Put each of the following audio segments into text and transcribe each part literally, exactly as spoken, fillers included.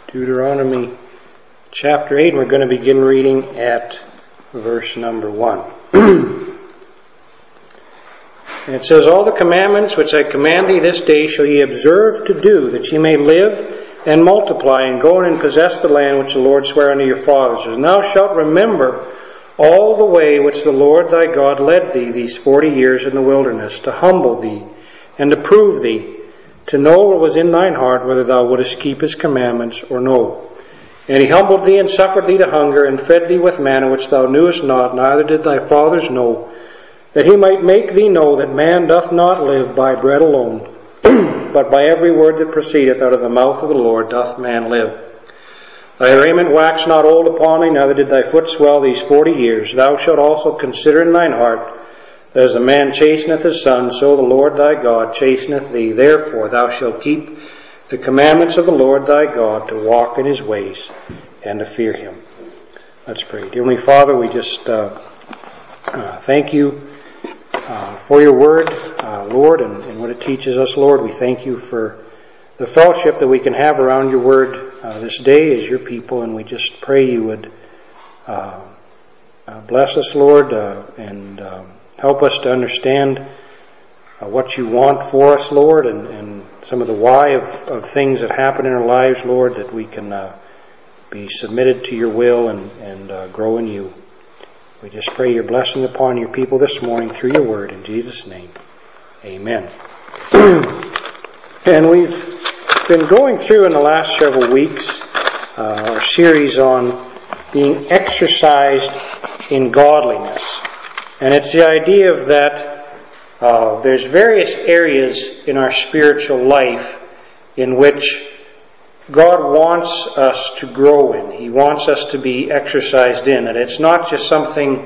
Deuteronomy chapter eight, and we're going to begin reading at verse number one. And it says, "All the commandments which I command thee this day shall ye observe to do, that ye may live and multiply, and go in and possess the land which the Lord sware unto your fathers. And thou shalt remember all the way which the Lord thy God led thee these forty years in the wilderness, to humble thee, and to prove thee, to know what was in thine heart, whether thou wouldest keep his commandments or no. And he humbled thee, and suffered thee to hunger, and fed thee with manna which thou knewest not, neither did thy fathers know, that he might make thee know that man doth not live by bread alone, but by every word that proceedeth out of the mouth of the Lord doth man live. Thy raiment waxed not old upon thee, neither did thy foot swell these forty years. Thou shalt also consider in thine heart, that as a man chasteneth his son, so the Lord thy God chasteneth thee. Therefore thou shalt keep the commandments of the Lord thy God, to walk in his ways, and to fear him." Let's pray. Dear Heavenly Father, we just uh, uh, thank you uh, for your word, uh, Lord, and, and what it teaches us, Lord. We thank you for the fellowship that we can have around your word uh, this day as your people, and we just pray you would uh, uh, bless us, Lord, uh, and uh, help us to understand uh, what you want for us, Lord, and, and some of the why of, of things that happen in our lives, Lord, that we can uh, be submitted to your will and, and uh, grow in you. We just pray your blessing upon your people this morning through your word. In Jesus' name, amen. And we've been going through in the last several weeks uh, our series on being exercised in godliness. And it's the idea of that uh, there's various areas in our spiritual life in which God wants us to grow in. He wants us to be exercised in. And it's not just something,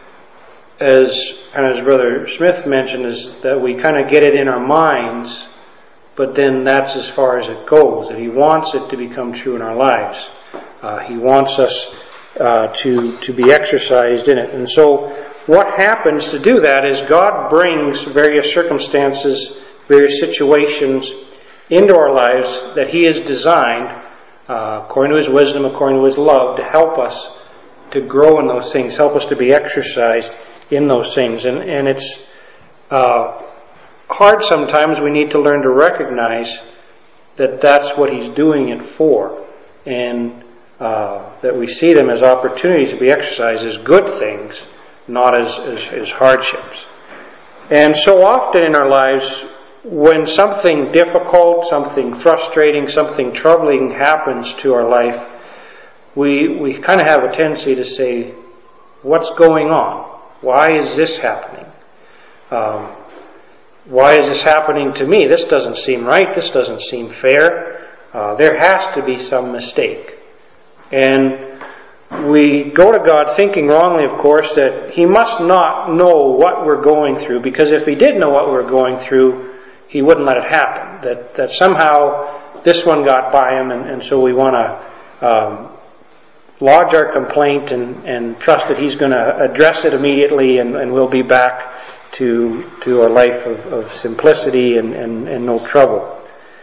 as, and as Brother Smith mentioned, is that we kind of get it in our minds, but then that's as far as it goes. That He wants it to become true in our lives. Uh, he wants us uh, to, to be exercised in it. And so what happens to do that is God brings various circumstances, various situations into our lives that He has designed, uh, according to His wisdom, according to His love, to help us to grow in those things, help us to be exercised in those things. And, and it's uh, hard sometimes. We need to learn to recognize that that's what He's doing it for, and uh, that we see them as opportunities to be exercised as good things, not as, as, as hardships. And so often in our lives, when something difficult, something frustrating, something troubling happens to our life, we we kind of have a tendency to say, what's going on? Why is this happening? Um, why is this happening to me? This doesn't seem right. This doesn't seem fair. Uh, there has to be some mistake. And we go to God thinking wrongly, of course, that He must not know what we're going through, because if He did know what we're going through, He wouldn't let it happen. That that somehow this one got by Him, and, and so we want to um, lodge our complaint and, and trust that He's going to address it immediately, and, and we'll be back to to our life of, of simplicity and, and, and no trouble.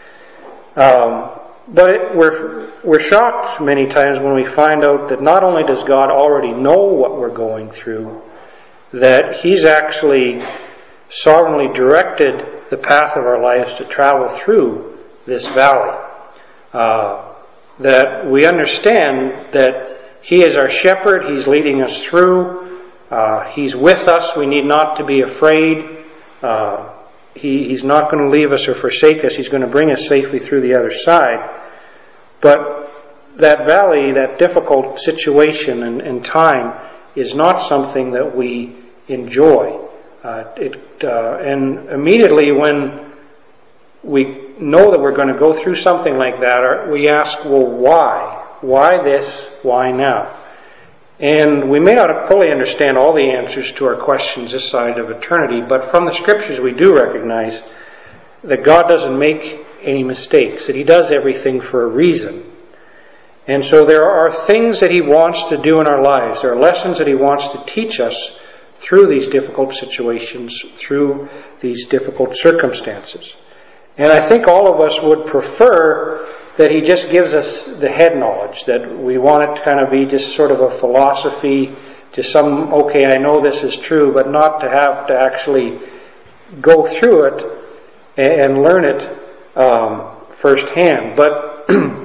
Um, but it, we're we're shocked many times when we find out that not only does God already know what we're going through, that He's actually sovereignly directed the path of our lives to travel through this valley. Uh, that we understand that He is our shepherd. He's leading us through. Uh, he's with us. We need not to be afraid. Uh, he, he's not going to leave us or forsake us. He's going to bring us safely through the other side. But that valley, that difficult situation and, and time, is not something that we enjoy. Uh, it, uh, and immediately when we know that we're going to go through something like that, we ask, well, why? Why this? Why now? And we may not fully understand all the answers to our questions this side of eternity, but from the Scriptures we do recognize that God doesn't make any mistakes, that He does everything for a reason. And so there are things that He wants to do in our lives. There are lessons that He wants to teach us through these difficult situations, through these difficult circumstances. And I think all of us would prefer that he just gives us the head knowledge, that we want it to kind of be just sort of a philosophy, just some, okay, I know this is true, but not to have to actually go through it and learn it um, firsthand. But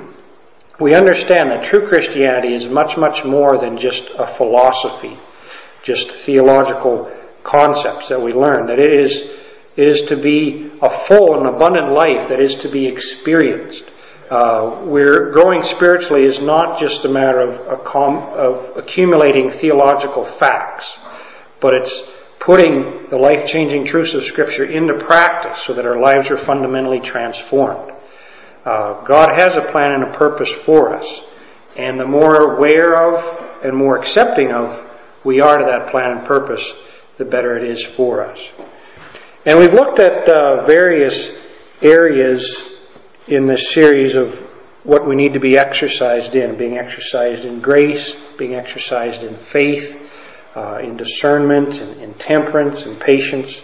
we understand that true Christianity is much, much more than just a philosophy, just theological concepts that we learn, that it is, it is to be a full and abundant life that is to be experienced. Uh, we're growing spiritually is not just a matter of, a com, of accumulating theological facts, but it's putting the life-changing truths of Scripture into practice so that our lives are fundamentally transformed. Uh, God has a plan and a purpose for us, and the more aware of and more accepting of we are to that plan and purpose, the better it is for us. And we've looked at uh, various areas in this series of what we need to be exercised in, being exercised in grace, being exercised in faith, uh, in discernment, and in temperance and patience.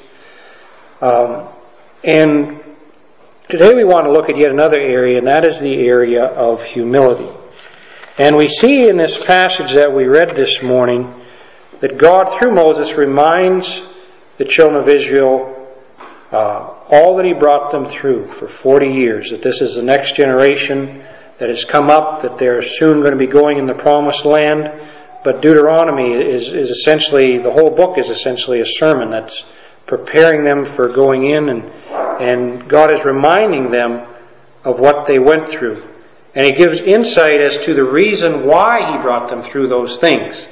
Um, and today we want to look at yet another area, and that is the area of humility. And we see in this passage that we read this morning that God, through Moses, reminds the children of Israel uh, all that he brought them through for forty years, that this is the next generation that has come up, that they're soon going to be going in the promised land. But Deuteronomy is, is essentially, the whole book is essentially a sermon that's preparing them for going in, and, and God is reminding them of what they went through. And he gives insight as to the reason why he brought them through those things.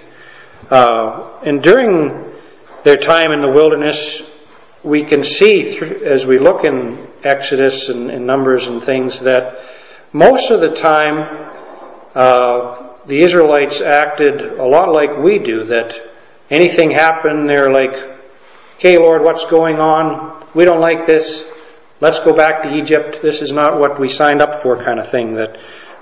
Uh, and during their time in the wilderness, we can see, through, as we look in Exodus and, and Numbers and things, that most of the time uh, the Israelites acted a lot like we do, that anything happened, they're like, okay, Lord, what's going on? We don't like this. Let's go back to Egypt. This is not what we signed up for, kind of thing. That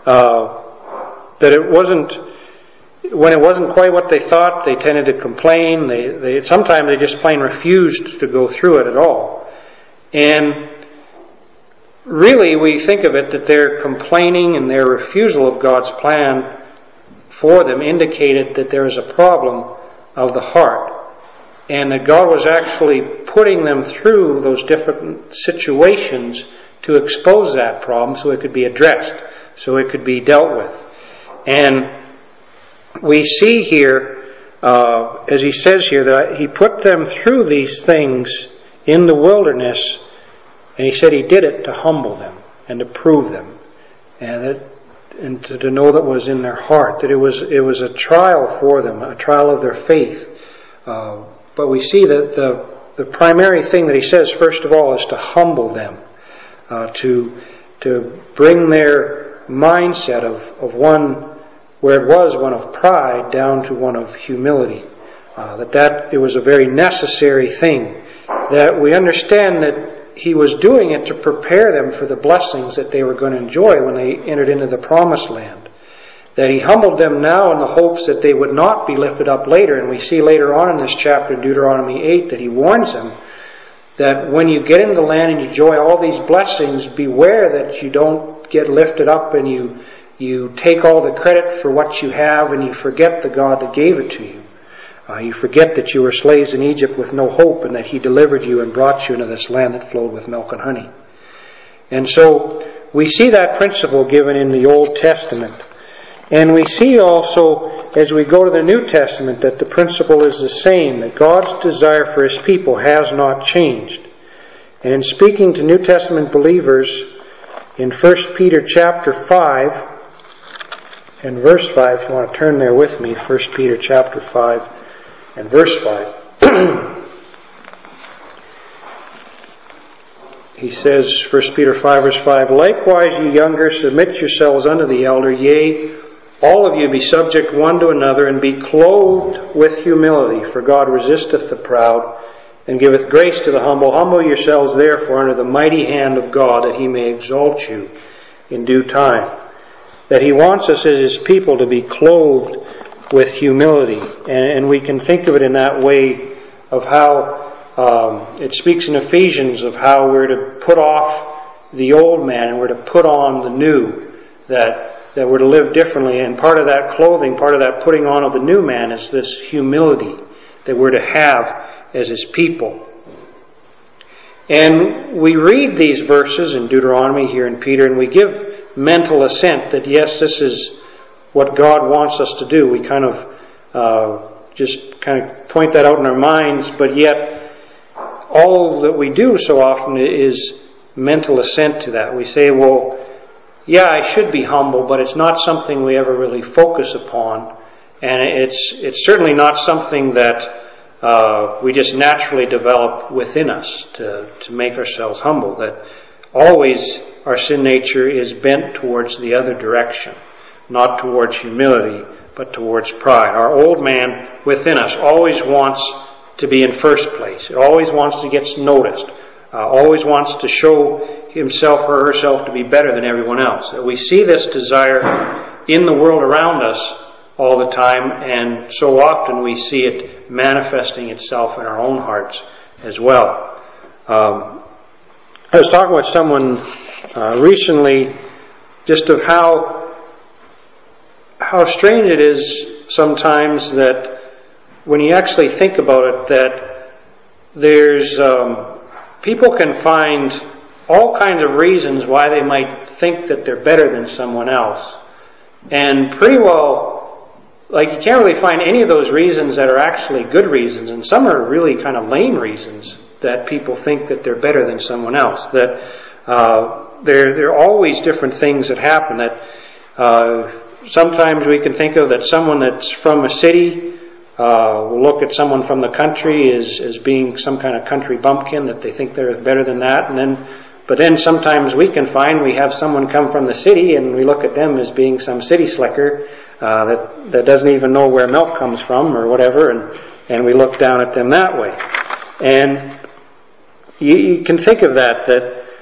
uh, that it wasn't, when it wasn't quite what they thought, they tended to complain. They, they sometimes they just plain refused to go through it at all. And really, we think of it that their complaining and their refusal of God's plan for them indicated that there is a problem of the heart, and that God was actually putting them through those different situations to expose that problem so it could be addressed, so it could be dealt with. And we see here, uh, as he says here, that he put them through these things in the wilderness, and he said he did it to humble them and to prove them, and that, and to, to know that was in their heart, that it was it was a trial for them, a trial of their faith. Uh, but we see that the the primary thing that he says, first of all, is to humble them, uh, to to bring their mindset of, of one where it was one of pride down to one of humility. Uh, that that it was a very necessary thing. That we understand that he was doing it to prepare them for the blessings that they were going to enjoy when they entered into the promised land. That he humbled them now in the hopes that they would not be lifted up later. And we see later on in this chapter, in Deuteronomy eight, that he warns them that when you get into the land and you enjoy all these blessings, beware that you don't get lifted up and you you take all the credit for what you have and you forget the God that gave it to you. Uh, you forget that you were slaves in Egypt with no hope, and that he delivered you and brought you into this land that flowed with milk and honey. And so we see that principle given in the Old Testament. And we see also, as we go to the New Testament, that the principle is the same, that God's desire for his people has not changed. And in speaking to New Testament believers, in First Peter chapter five, and verse five, if you want to turn there with me, First Peter chapter five and verse five. He says, First Peter five verse five, likewise ye younger, submit yourselves unto the elder, yea, all of you be subject one to another, and be clothed with humility, for God resisteth the proud, and giveth grace to the humble. Humble yourselves therefore under the mighty hand of God, that he may exalt you in due time. That he wants us as his people to be clothed with humility. And we can think of it in that way of how um, it speaks in Ephesians of how we're to put off the old man and we're to put on the new. that that we're to live differently. And part of that clothing, part of that putting on of the new man is this humility that we're to have as His people. And we read these verses in Deuteronomy here in Peter, and we give mental assent that yes, this is what God wants us to do. We kind of uh, just kind of point that out in our minds, but yet all that we do so often is mental assent to that. We say, well, yeah, I should be humble, but it's not something we ever really focus upon, and it's it's certainly not something that uh, we just naturally develop within us to, to make ourselves humble. That always our sin nature is bent towards the other direction, not towards humility, but towards pride. Our old man within us always wants to be in first place. It always wants to get noticed. Uh, always wants to show himself or herself to be better than everyone else. That we see this desire in the world around us all the time, and so often we see it manifesting itself in our own hearts as well. Um, I was talking with someone uh, recently just of how how strange it is sometimes that when you actually think about it, that there's um, people can find all kinds of reasons why they might think that they're better than someone else. And pretty well, like you can't really find any of those reasons that are actually good reasons, and some are really kind of lame reasons that people think that they're better than someone else. That uh, there, there are always different things that happen. That uh, sometimes we can think of that someone that's from a city Uh, we'll look at someone from the country as, as being some kind of country bumpkin, that they think they're better than that. And then, but then sometimes we can find we have someone come from the city and we look at them as being some city slicker uh, that, that doesn't even know where milk comes from or whatever, and, and we look down at them that way. And you, you can think of that, that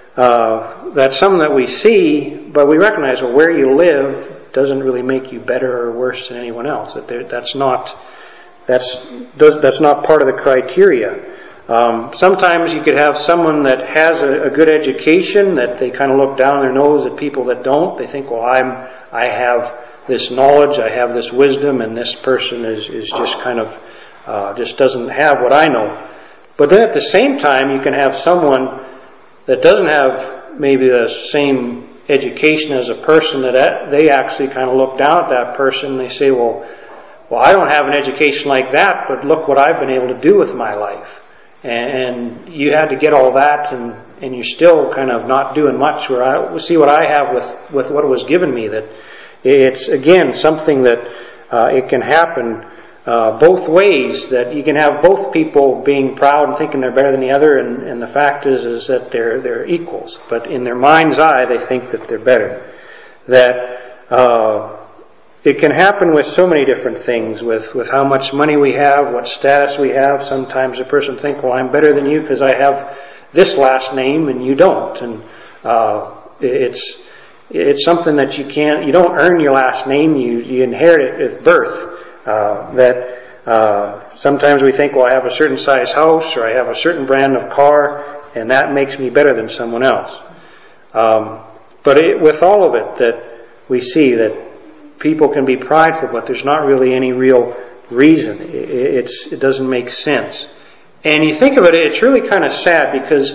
uh, that's something that we see, but we recognize, well, where you live doesn't really make you better or worse than anyone else. That there, that's not That's does, that's not part of the criteria. Um, sometimes you could have someone that has a, a good education, that they kind of look down their nose at people that don't. They think, well, I'm I have this knowledge, I have this wisdom, and this person is is just kind of uh, just doesn't have what I know. But then at the same time, you can have someone that doesn't have maybe the same education as a person, that they actually kind of look down at that person. They say, well. Well, I don't have an education like that, but look what I've been able to do with my life. And you had to get all that, and, and you're still kind of not doing much. Where I see what I have with, with what was given me. That it's, again, something that uh, it can happen uh, both ways. That you can have both people being proud and thinking they're better than the other, and, and the fact is is that they're they're equals. But in their mind's eye, they think that they're better. That uh, It can happen with so many different things, with, with how much money we have, what status we have. Sometimes a person thinks, well, I'm better than you because I have this last name and you don't. And uh, it's it's something that you can't, you don't earn your last name, you, you inherit it with birth. Uh, that uh, sometimes we think, well, I have a certain size house, or I have a certain brand of car, and that makes me better than someone else. Um, but it, with all of it, that we see that people can be prideful, but there's not really any real reason. It's, it doesn't make sense. And you think of it, it's really kind of sad, because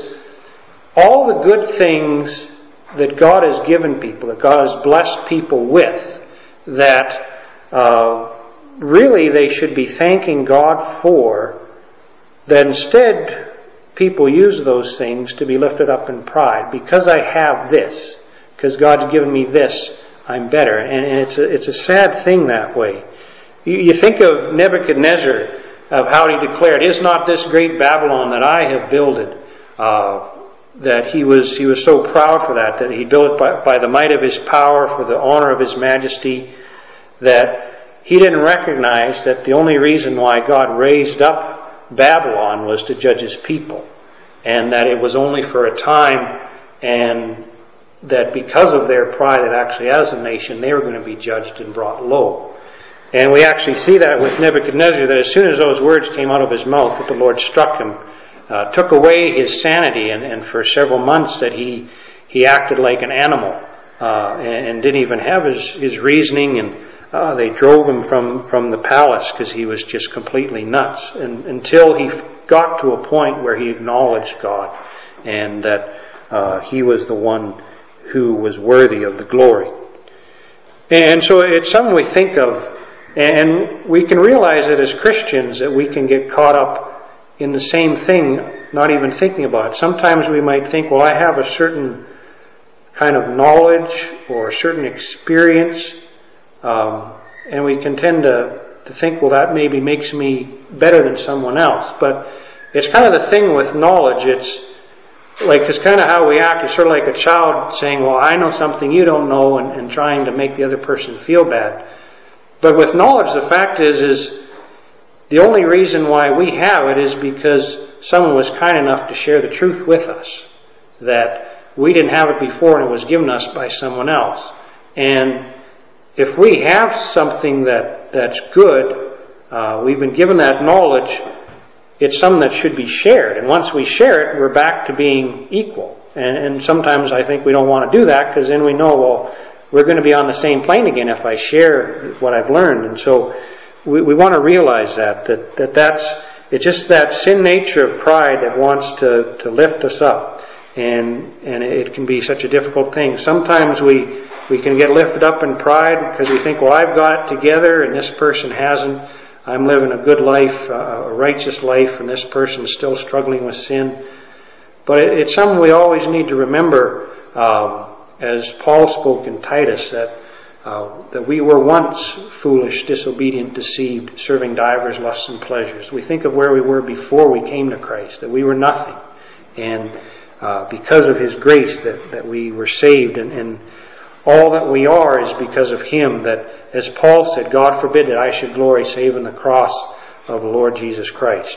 all the good things that God has given people, that God has blessed people with, that uh, really they should be thanking God for, that instead people use those things to be lifted up in pride. Because I have this, because God's given me this, I'm better. And it's a, it's a sad thing that way. You, you think of Nebuchadnezzar, of how he declared, "Is not this great Babylon that I have builded?" Uh, that he was he was so proud for that, that he built it by, by the might of his power, for the honor of his majesty, that he didn't recognize that the only reason why God raised up Babylon was to judge his people, and that it was only for a time, and that because of their pride, that actually as a nation, they were going to be judged and brought low. And we actually see that with Nebuchadnezzar, that as soon as those words came out of his mouth, that the Lord struck him, uh, took away his sanity, and, and for several months that he, he acted like an animal. uh, and, and didn't even have his, his reasoning, and uh, they drove him from, from the palace because he was just completely nuts, and until he got to a point where he acknowledged God and that uh, he was the one who was worthy of the glory. And so it's something we think of, and we can realize that as Christians that we can get caught up in the same thing, not even thinking about it. Sometimes we might think, well, I have a certain kind of knowledge or a certain experience, um, and we can tend to, to think, well, that maybe makes me better than someone else. But it's kind of the thing with knowledge. It's like, it's kind of how we act. It's sort of like a child saying, well, I know something you don't know, and, and trying to make the other person feel bad. But with knowledge, the fact is, is the only reason why we have it is because someone was kind enough to share the truth with us. That we didn't have it before and it was given us by someone else. And if we have something that, that's good, uh, we've been given that knowledge, it's something that should be shared. And once we share it, we're back to being equal. And, and sometimes I think we don't want to do that, because then we know, well, we're going to be on the same plane again if I share what I've learned. And so we, we want to realize that, that, that that's, it's just that sin nature of pride that wants to, to lift us up. And, and it can be such a difficult thing. Sometimes we, we can get lifted up in pride because we think, well, I've got it together and this person hasn't. I'm living a good life, a righteous life, and this person's still struggling with sin. But it, it's something we always need to remember, um, as Paul spoke in Titus, that uh, that we were once foolish, disobedient, deceived, serving divers lusts and pleasures. We think of where we were before we came to Christ, that we were nothing. And uh, because of His grace that, that we were saved, and, and all that we are is because of Him, that, as Paul said, God forbid that I should glory save in the cross of the Lord Jesus Christ.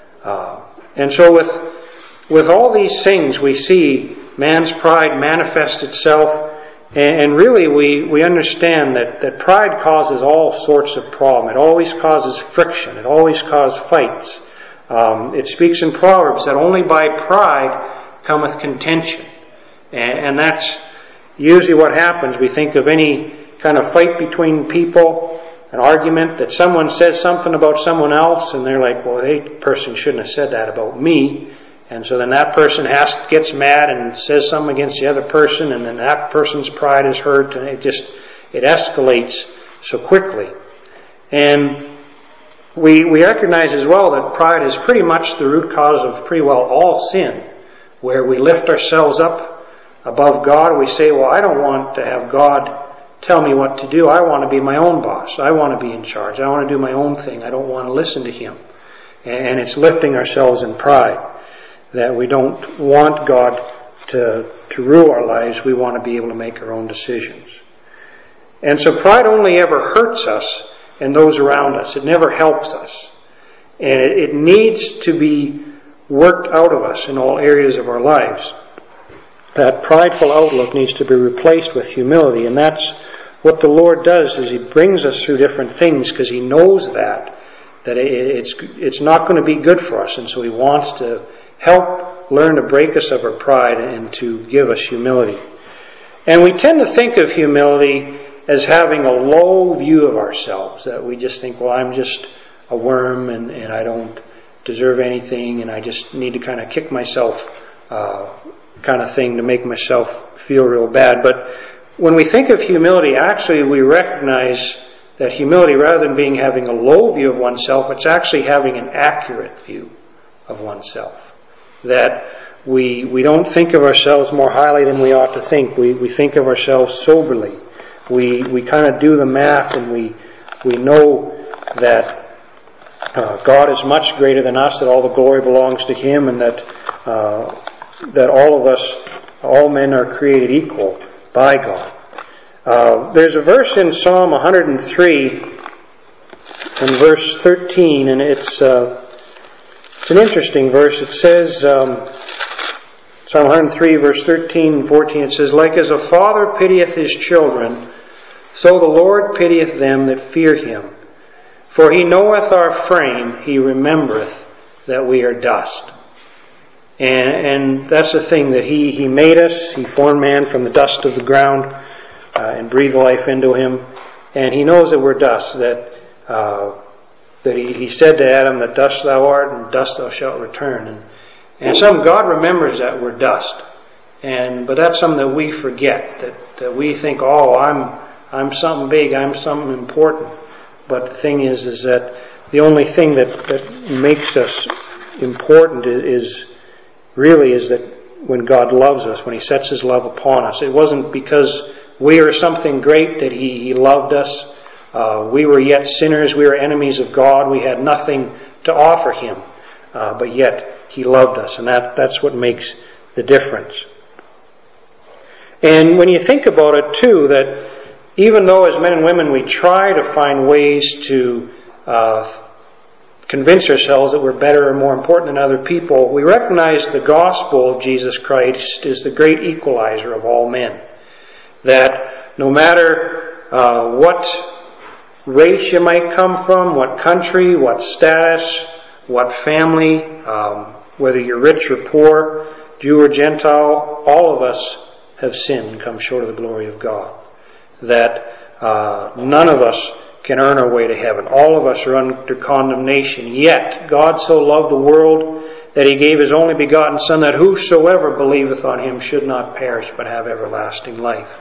Uh, and so with, with all these things we see man's pride manifest itself, and, and really we, we understand that, that pride causes all sorts of problem. It always causes friction. It always causes fights. Um, it speaks in Proverbs that only by pride cometh contention. And, and that's usually what happens. We think of any kind of fight between people, an argument, that someone says something about someone else, and they're like, well, that person shouldn't have said that about me. And so then that person has gets mad and says something against the other person, and then that person's pride is hurt, and it just, it escalates so quickly. And we, we recognize as well that pride is pretty much the root cause of pretty well all sin, where we lift ourselves up above God. We say, well, I don't want to have God tell me what to do. I want to be my own boss. I want to be in charge. I want to do my own thing. I don't want to listen to Him. And it's lifting ourselves in pride, that we don't want God to, to rule our lives. We want to be able to make our own decisions. And so pride only ever hurts us and those around us. It never helps us. And it, it needs to be worked out of us in all areas of our lives. That prideful outlook needs to be replaced with humility, and that's what the Lord does, is He brings us through different things because He knows that, that it's, it's not going to be good for us, and so He wants to help learn to break us of our pride and to give us humility. And we tend to think of humility as having a low view of ourselves, that we just think, well, I'm just a worm and, and I don't deserve anything, and I just need to kind of kick myself uh, kind of thing to make myself feel real bad. But when we think of humility, actually we recognize that humility, rather than being having a low view of oneself, it's actually having an accurate view of oneself. That we we don't think of ourselves more highly than we ought to think. We we think of ourselves soberly. We we kind of do the math, and we we know that uh, God is much greater than us, that all the glory belongs to Him, and that uh, that all of us, all men are created equal by God. Uh, there's a verse in Psalm one hundred three, in verse thirteen, and it's uh, it's an interesting verse. It says, um, Psalm one hundred three, verse thirteen and fourteen, it says, like as a father pitieth his children, so the Lord pitieth them that fear Him. For He knoweth our frame, He remembereth that we are dust. And, and that's the thing, that he, he made us, He formed man from the dust of the ground. uh, and breathe life into him. And he knows that we're dust, that uh, that he, he said to Adam that dust thou art and dust thou shalt return. And, and some God remembers that we're dust. And but that's something that we forget, that, that we think, oh, I'm I'm something big, I'm something important. But the thing is, is that the only thing that, that makes us important is really is that when God loves us, when He sets His love upon us. It wasn't because we are something great that He, he loved us. Uh, we were yet sinners, we were enemies of God, we had nothing to offer Him. Uh, but yet He loved us, and that, that's what makes the difference. And when you think about it too, that even though as men and women we try to find ways to uh, convince ourselves that we're better or more important than other people, we recognize the gospel of Jesus Christ is the great equalizer of all men. That no matter uh, what race you might come from, what country, what status, what family, um, whether you're rich or poor, Jew or Gentile, all of us have sinned and come short of the glory of God. That uh, none of us can earn our way to heaven. All of us are under condemnation. Yet God so loved the world that He gave His only begotten Son, that whosoever believeth on Him should not perish but have everlasting life.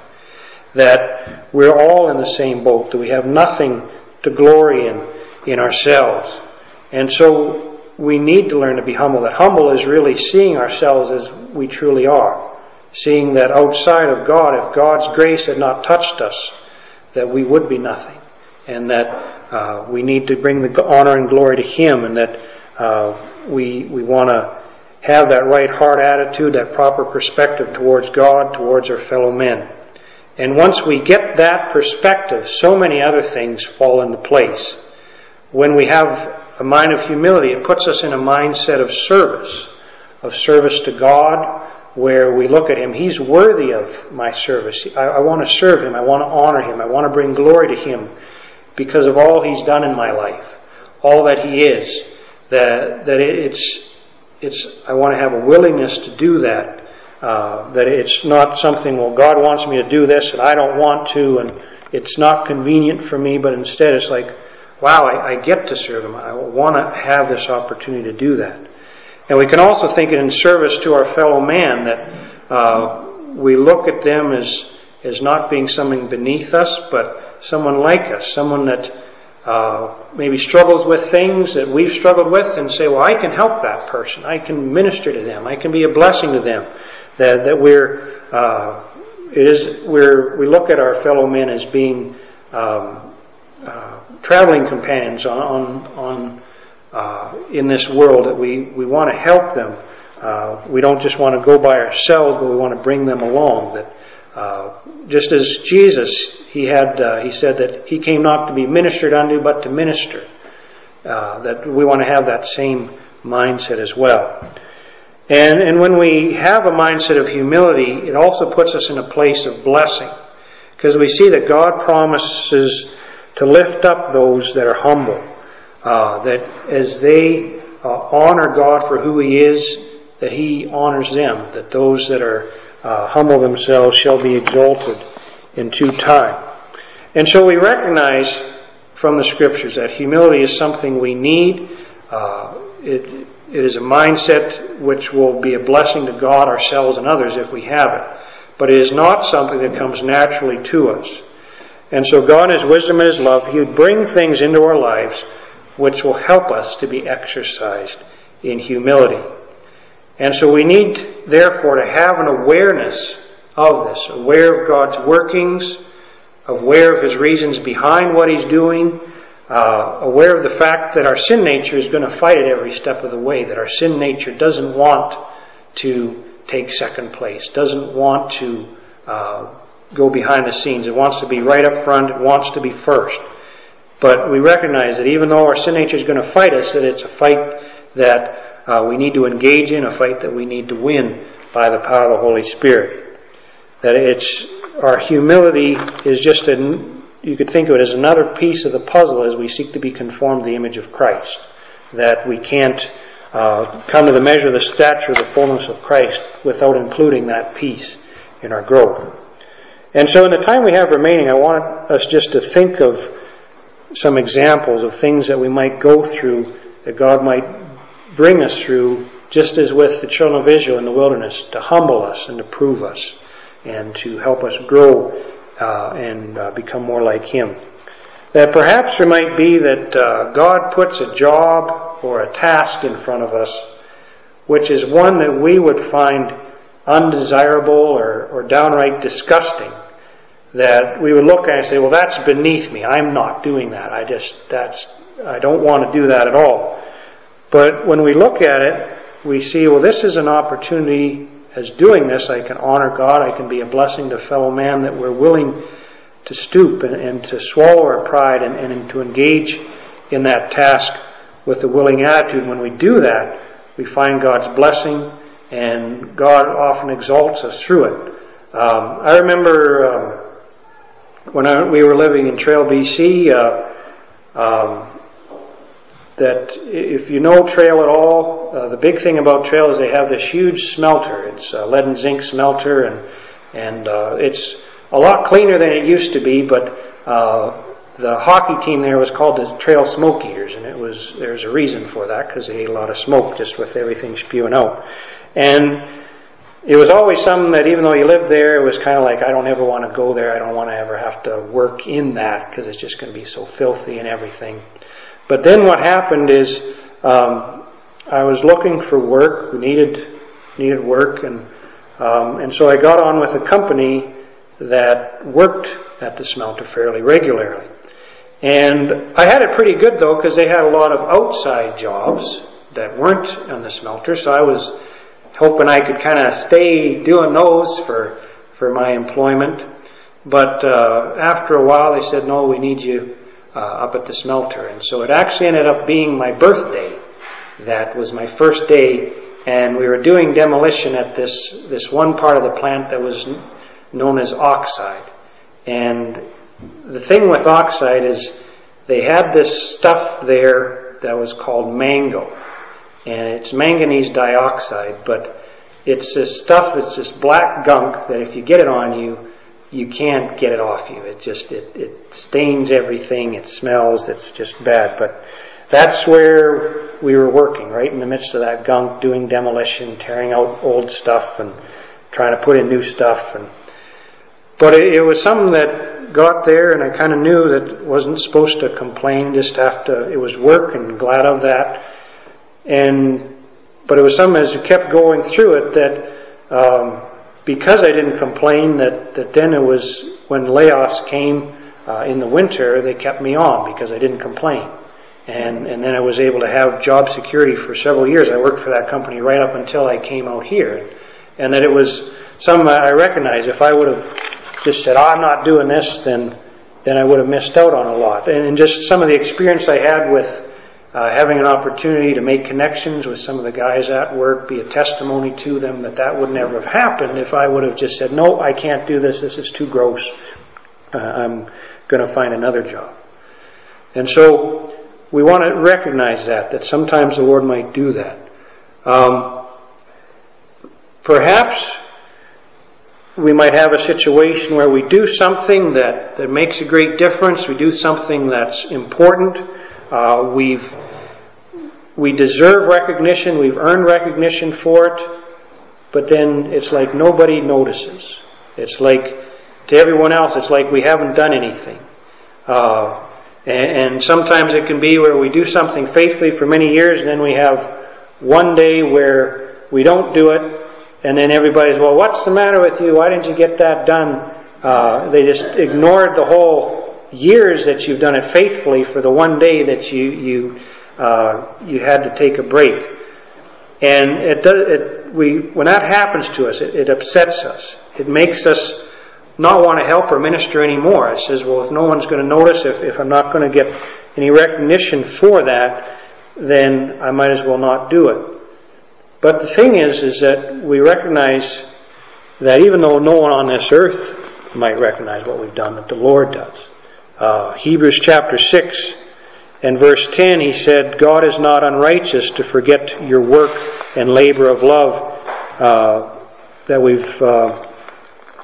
That we're all in the same boat, that we have nothing to glory in in ourselves. And so we need to learn to be humble. That humble is really seeing ourselves as we truly are. Seeing that outside of God, if God's grace had not touched us, that we would be nothing. And that uh, we need to bring the honor and glory to Him, and that uh, we we want to have that right heart attitude, that proper perspective towards God, towards our fellow men. And once we get that perspective, so many other things fall into place. When we have a mind of humility, it puts us in a mindset of service, of service to God, where we look at Him. He's worthy of my service. I, I want to serve Him. I want to honor Him. I want to bring glory to Him because of all He's done in my life, all that He is. That that it's it's. I want to have a willingness to do that. Uh, that it's not something, well, God wants me to do this and I don't want to, and it's not convenient for me, but instead it's like, wow, I, I get to serve Him. I want to have this opportunity to do that. And we can also think it in service to our fellow man, that uh, we look at them as, as not being something beneath us, but someone like us, someone that uh, maybe struggles with things that we've struggled with, and say, well, I can help that person. I can minister to them. I can be a blessing to them. That, that we're, uh, it is, we're, we look at our fellow men as being um, uh, traveling companions on, on, on uh, in this world, that we, we want to help them. Uh, we don't just want to go by ourselves, but we want to bring them along. That uh, just as Jesus, he had, uh, he said that He came not to be ministered unto, but to minister. Uh, that we want to have that same mindset as well. And, and when we have a mindset of humility, it also puts us in a place of blessing. Because we see that God promises to lift up those that are humble. Uh, that as they uh, honor God for who He is, that He honors them. That those that are uh, humble themselves shall be exalted in due time. And so we recognize from the Scriptures that humility is something we need. Uh, it It is a mindset which will be a blessing to God, ourselves, and others if we have it. But it is not something that comes naturally to us. And so God, in His wisdom and His love, He would bring things into our lives which will help us to be exercised in humility. And so we need, therefore, to have an awareness of this, aware of God's workings, aware of His reasons behind what He's doing, Uh, aware of the fact that our sin nature is going to fight it every step of the way, that our sin nature doesn't want to take second place, doesn't want to uh, go behind the scenes. It wants to be right up front. It wants to be first. But we recognize that even though our sin nature is going to fight us, that it's a fight that uh, we need to engage in, a fight that we need to win by the power of the Holy Spirit. That it's our humility is just a You could think of it as another piece of the puzzle as we seek to be conformed to the image of Christ. That we can't uh, come to the measure of the stature of the fullness of Christ without including that piece in our growth. And so in the time we have remaining, I want us just to think of some examples of things that we might go through, that God might bring us through, just as with the children of Israel in the wilderness, to humble us and to prove us and to help us grow uh, and uh, become more like Him. That perhaps there might be that uh, God puts a job or a task in front of us, which is one that we would find undesirable or, or downright disgusting, that we would look at and say, well, that's beneath me. I'm not doing that. I just, that's, I don't want to do that at all. But when we look at it, we see, well, this is an opportunity. As doing this, I can honor God. I can be a blessing to fellow man, that we're willing to stoop and, and to swallow our pride and, and to engage in that task with a willing attitude. When we do that, we find God's blessing, and God often exalts us through it. Um, I remember um, when I, we were living in Trail, B C, uh, um, that if you know Trail at all, uh, the big thing about Trail is they have this huge smelter. It's a lead and zinc smelter, and and uh, it's a lot cleaner than it used to be, but uh, the hockey team there was called the Trail Smoke Eaters, and it was there's a reason for that, because they ate a lot of smoke just with everything spewing out. And it was always something that, even though you lived there, it was kind of like, I don't ever want to go there. I don't want to ever have to work in that, because it's just going to be so filthy and everything. But then what happened is, um, I was looking for work. We needed needed work, and um, and so I got on with a company that worked at the smelter fairly regularly. And I had it pretty good, though, because they had a lot of outside jobs that weren't on the smelter, so I was hoping I could kind of stay doing those for for my employment. But uh, after a while, they said, no, we need you uh, up at the smelter. And so it actually ended up being my birthday. That was my first day, and we were doing demolition at this this one part of the plant that was known as oxide. And the thing with oxide is they had this stuff there that was called mango. And it's manganese dioxide, but it's this stuff that's this black gunk that if you get it on you, you can't get it off you. It just, it, it stains everything, it smells, it's just bad. But that's where we were working, right in the midst of that gunk, doing demolition, tearing out old stuff and trying to put in new stuff. And But it, it was something that got there, and I kind of knew that wasn't supposed to complain, just have to, it was work, and glad of that. And but it was something as you kept going through it that um, because I didn't complain, that, that then it was when layoffs came uh, in the winter, they kept me on because I didn't complain. And and then I was able to have job security for several years. I worked for that company right up until I came out here. And that it was something I recognized. If I would have just said, oh, I'm not doing this, then then I would have missed out on a lot. And, and just some of the experience I had with Uh, having an opportunity to make connections with some of the guys at work, be a testimony to them, that that would never have happened if I would have just said, no, I can't do this, this is too gross, uh, I'm going to find another job. And so we want to recognize that, that sometimes the Lord might do that. Um, perhaps we might have a situation where we do something that, that makes a great difference, we do something that's important. Uh, we've we deserve recognition, we've earned recognition for it, but then it's like nobody notices. It's like, to everyone else, it's like we haven't done anything. Uh, and, and sometimes it can be where we do something faithfully for many years, and then we have one day where we don't do it, and then everybody's, well, what's the matter with you? Why didn't you get that done? Uh, they just ignored the whole years that you've done it faithfully for the one day that you you uh, you had to take a break. And it does. It, we when that happens to us, it, it upsets us. It makes us not want to help or minister anymore. It says, well, if no one's going to notice, if if I'm not going to get any recognition for that, then I might as well not do it. But the thing is, is that we recognize that even though no one on this earth might recognize what we've done, that the Lord does. Uh, Hebrews chapter six and verse ten, he said, God is not unrighteous to forget your work and labor of love uh, that we've uh,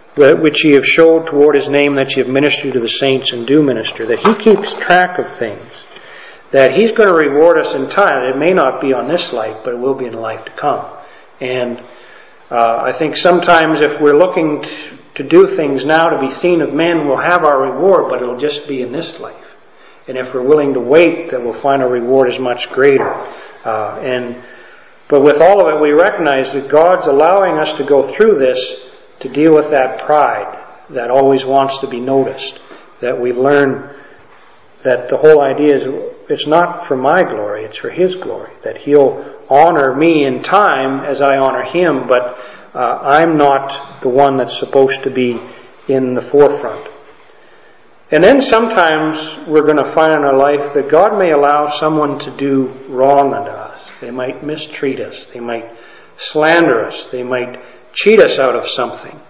which ye have showed toward his name, that ye have ministered to the saints and do minister, that he keeps track of things, that he's going to reward us in time. It may not be on this life, but it will be in the life to come. And uh, I think sometimes if we're looking to do things now to be seen of men, we'll have our reward, but it'll just be in this life. And if we're willing to wait, then we'll find our reward is much greater. Uh, and but with all of it, we recognize that God's allowing us to go through this to deal with that pride that always wants to be noticed. That we learn that the whole idea is it's not for my glory, it's for his glory. That he'll honor me in time as I honor him, but uh, I'm not the one that's supposed to be in the forefront. And then sometimes we're going to find in our life that God may allow someone to do wrong unto us. They might mistreat us. They might slander us. They might cheat us out of something.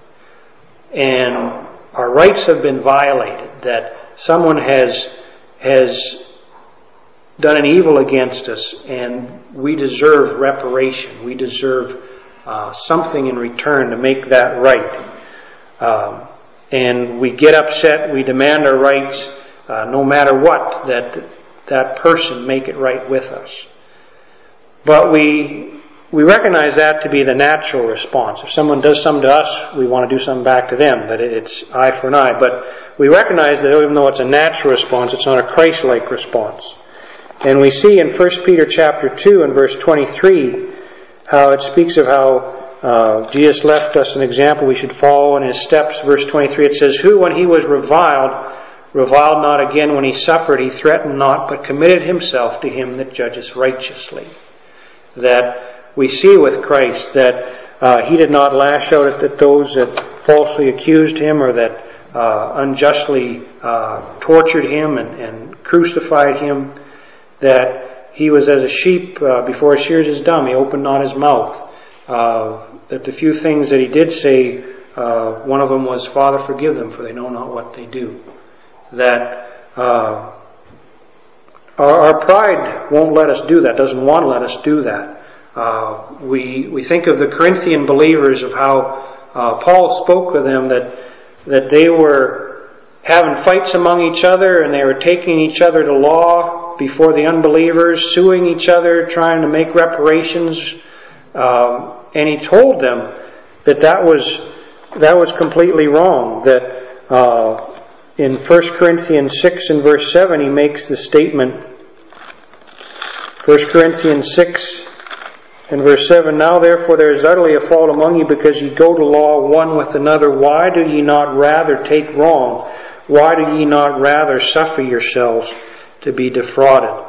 And our rights have been violated. That someone has has done an evil against us, and we deserve reparation. We deserve uh, something in return to make that right. Um, and we get upset. We demand our rights, uh, no matter what. That that person make it right with us. But we we recognize that to be the natural response. If someone does something to us, we want to do something back to them. That it's eye for an eye. But we recognize that even though it's a natural response, it's not a Christ-like response. And we see in First Peter chapter two and verse twenty-three how it speaks of how uh, Jesus left us an example we should follow in his steps. Verse twenty-three, it says, "Who, when he was reviled, reviled not again when he suffered, he threatened not, but committed himself to him that judgeth righteously." That we see with Christ that uh, he did not lash out at, at those that falsely accused him or that uh, unjustly uh, tortured him and, and crucified him. That he was as a sheep uh, before his shears is dumb. He opened not his mouth. Uh, that the few things that he did say, uh, one of them was, "Father, forgive them, for they know not what they do." That uh, our, our pride won't let us do that, doesn't want to let us do that. Uh, we we think of the Corinthian believers, of how uh, Paul spoke with them, that that they were having fights among each other, and they were taking each other to law before the unbelievers, suing each other, trying to make reparations. Um, and he told them that that was that was completely wrong. That uh, in First Corinthians six and verse seven, he makes the statement. First Corinthians six and verse seven, "Now therefore there is utterly a fault among you, because ye go to law one with another. Why do ye not rather take wrong? Why do ye not rather suffer yourselves to be defrauded?"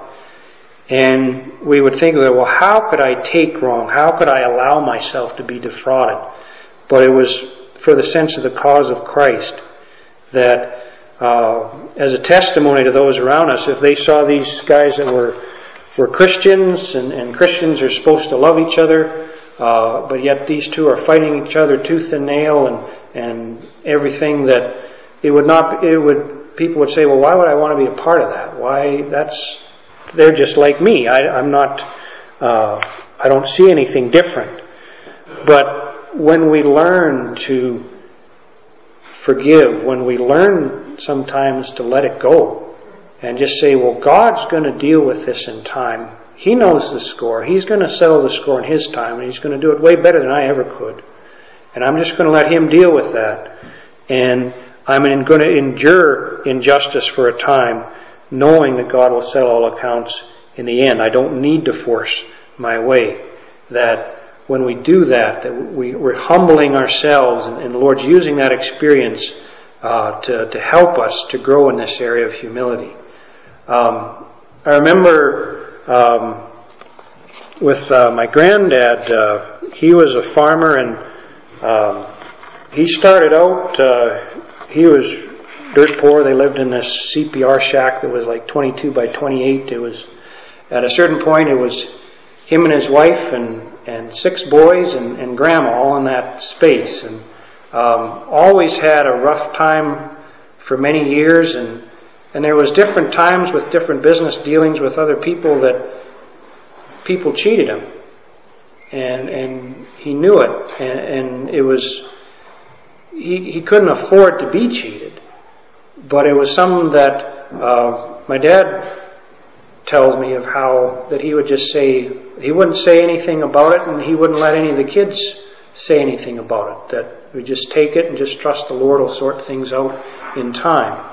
And we would think of it, well, how could I take wrong? How could I allow myself to be defrauded? But it was for the sense of the cause of Christ. That uh, as a testimony to those around us, if they saw these guys that were were Christians, and, and Christians are supposed to love each other, uh, but yet these two are fighting each other tooth and nail, and and everything, that it would not, it would, people would say, well, why would I want to be a part of that? Why, that's, they're just like me. I, I'm not, uh, I don't see anything different. But when we learn to forgive, when we learn sometimes to let it go and just say, well, God's going to deal with this in time. He knows the score. He's going to settle the score in His time, and He's going to do it way better than I ever could. And I'm just going to let Him deal with that. And I'm going to endure injustice for a time, knowing that God will settle all accounts in the end. I don't need to force my way. That when we do that, that we, we're humbling ourselves, and, and the Lord's using that experience uh, to, to help us to grow in this area of humility. Um, I remember um, with uh, my granddad, uh, he was a farmer, and um, he started out, uh, he was dirt poor. They lived in this C P R shack that was like twenty-two by twenty-eight. It was, at a certain point, it was him and his wife and, and six boys and, and grandma all in that space, and um, always had a rough time for many years, and and there was different times with different business dealings with other people that people cheated him, and and he knew it, and, and it was he, he couldn't afford to be cheated. But it was something that uh, my dad tells me of how that he would just say, he wouldn't say anything about it, and he wouldn't let any of the kids say anything about it. That we just take it and just trust the Lord will sort things out in time.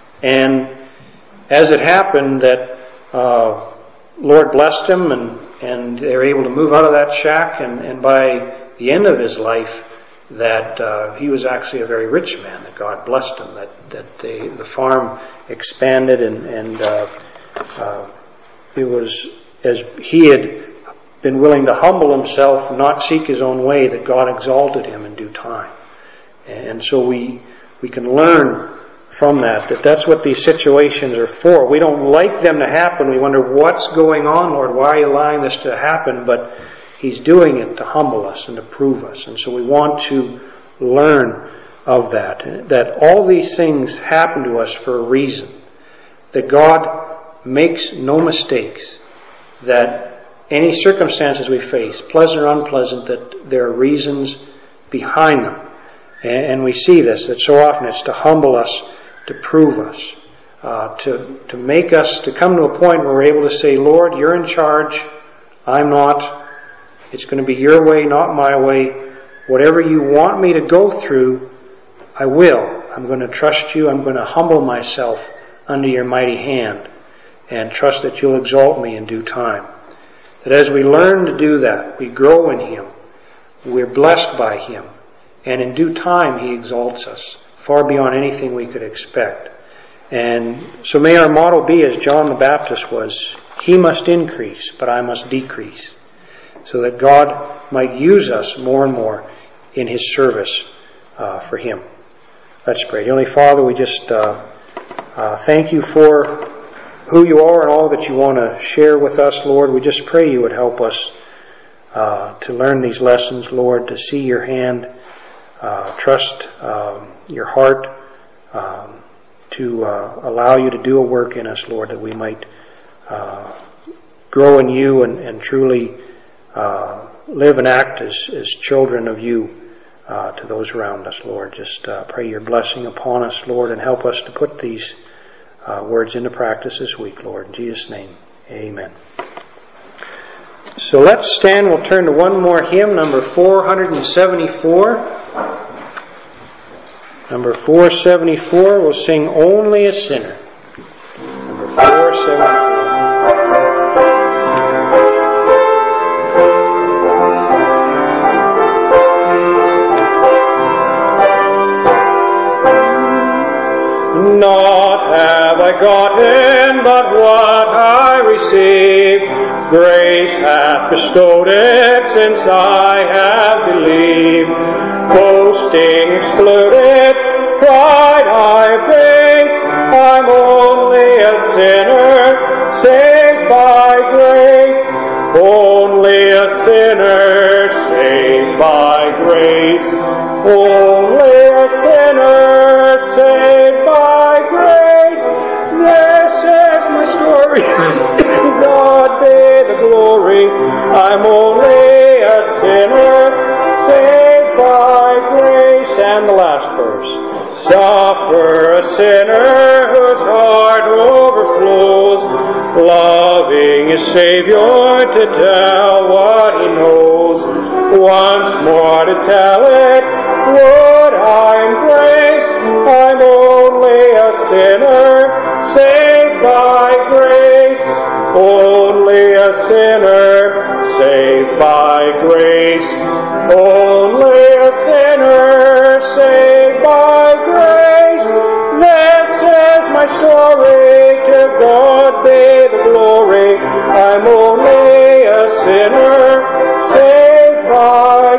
And as it happened that uh, Lord blessed him, and, and they were able to move out of that shack, and, and by the end of his life, that uh, he was actually a very rich man, that God blessed him, that, that they, the farm expanded, and, and uh, uh, it was, as he had been willing to humble himself and not seek his own way, that God exalted him in due time. And so we we can learn from that, that that's what these situations are for. We don't like them to happen. We wonder, what's going on, Lord? Why are you allowing this to happen? But He's doing it to humble us and to prove us. And so we want to learn of that. That all these things happen to us for a reason. That God makes no mistakes. That any circumstances we face, pleasant or unpleasant, that there are reasons behind them. And we see this, that so often it's to humble us, to prove us, uh, to, to make us, to come to a point where we're able to say, Lord, you're in charge, I'm not. It's going to be your way, not my way. Whatever you want me to go through, I will. I'm going to trust you. I'm going to humble myself under your mighty hand and trust that you'll exalt me in due time. That as we learn to do that, we grow in Him. We're blessed by Him. And in due time, He exalts us far beyond anything we could expect. And so may our motto be as John the Baptist was, He must increase, but I must decrease. So that God might use us more and more in His service uh, for Him. Let's pray. Heavenly Father, we just uh, uh, thank you for who you are and all that you want to share with us, Lord. We just pray you would help us uh, to learn these lessons, Lord, to see your hand, uh, trust um, your heart, um, to uh, allow you to do a work in us, Lord, that we might uh, grow in you and, and truly Uh, live and act as, as children of you uh, to those around us, Lord. Just uh, pray your blessing upon us, Lord, and help us to put these uh, words into practice this week, Lord. In Jesus' name, amen. So let's stand. We'll turn to one more hymn, number four seventy-four. Number four seventy-four, we'll sing Only a Sinner. Number four seventy-four. Not have I gotten, but what I received, grace hath bestowed it since I have believed. Boasting excluded, pride I face, I'm only a sinner, saved by grace. Only a sinner, saved by grace. Only a sinner, saved by grace. This is my story. God be the glory. I'm only a sinner, saved by grace. And the last verse. Suffer a sinner whose heart overflows, loving his Savior to tell what he knows. Once more to tell it, would I embrace? I'm only a sinner, saved by grace. Only a sinner, saved by grace. Only a sinner, saved by grace. This is my story, to God be the glory. I'm only a sinner, saved by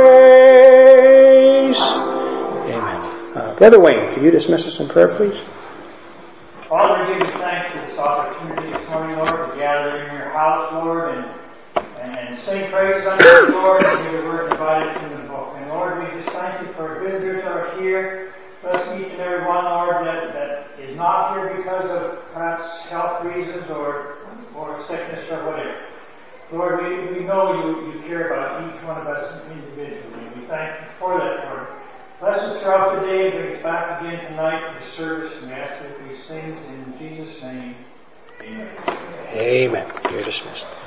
grace. Amen. Uh, Brother Wayne, could you dismiss us in prayer, please? Father, we give you thanks for this opportunity this morning, Lord, to gather in your house, Lord, and, and, and sing praise unto you, Lord, and hear the word divided from the book. And Lord, we just thank you for visitors that are here. Bless each and every one, Lord, that, that is not here because of perhaps health reasons or, or sickness or whatever. Lord, we, we know you, you care about each one of us individually. We thank you for that, Lord. Bless us throughout the day and bring us back again tonight for the service. And we ask these things in Jesus' name. Amen. Amen. You're dismissed.